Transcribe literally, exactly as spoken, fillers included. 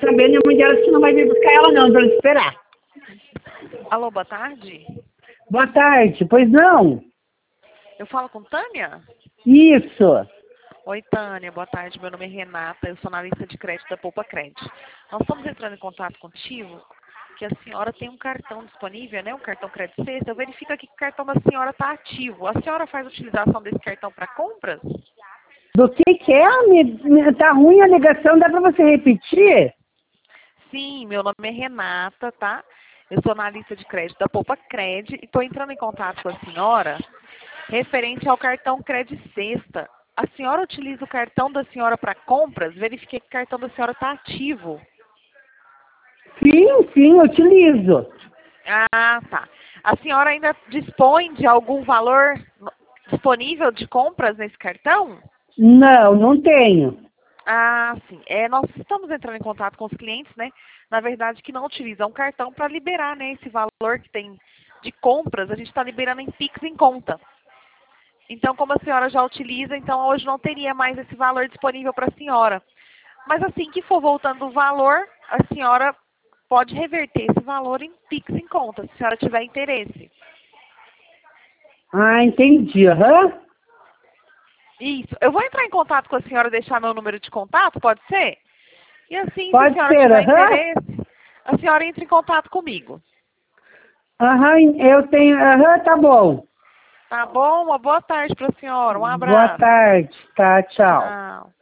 saber, minha mãe dela disse que não vai vir buscar ela não, vamos esperar. Alô, boa tarde. Boa tarde, pois não? Eu falo com Tânia? Isso. Oi, Tânia, boa tarde. Meu nome é Renata, eu sou analista de crédito da Poupa Cred. Nós estamos entrando em contato contigo, que a senhora tem um cartão disponível, né? Um cartão Crédito Sexta. Eu verifico aqui que o cartão da senhora está ativo. A senhora faz utilização desse cartão para compras? Do que que é? Me, me, tá ruim a ligação, dá pra você repetir? Sim, meu nome é Renata, tá? Eu sou analista de crédito da Poupa Cred e estou entrando em contato com a senhora referente ao cartão Crédito Sexta. A senhora utiliza o cartão da senhora para compras? Verifiquei que o cartão da senhora está ativo. Sim, sim, eu utilizo. Ah, tá. A senhora ainda dispõe de algum valor disponível de compras nesse cartão? Não, não tenho. Ah, sim. É, nós estamos entrando em contato com os clientes, né? Na verdade, que não utilizam o cartão para liberar, né, esse valor que tem de compras, a gente está liberando em Pix em conta. Então, como a senhora já utiliza, então hoje não teria mais esse valor disponível para a senhora. Mas assim que for voltando o valor, a senhora pode reverter esse valor em Pix em conta, se a senhora tiver interesse. Ah, entendi, aham. Isso. Eu vou entrar em contato com a senhora, deixar meu número de contato, pode ser? E assim, se a Pode senhora ser, tiver aham. interesse, a senhora entra em contato comigo. Aham, eu tenho, aham, tá bom. Tá bom? Uma boa tarde para a senhora. Um Boa abraço. tarde, tá, tchau. Tchau.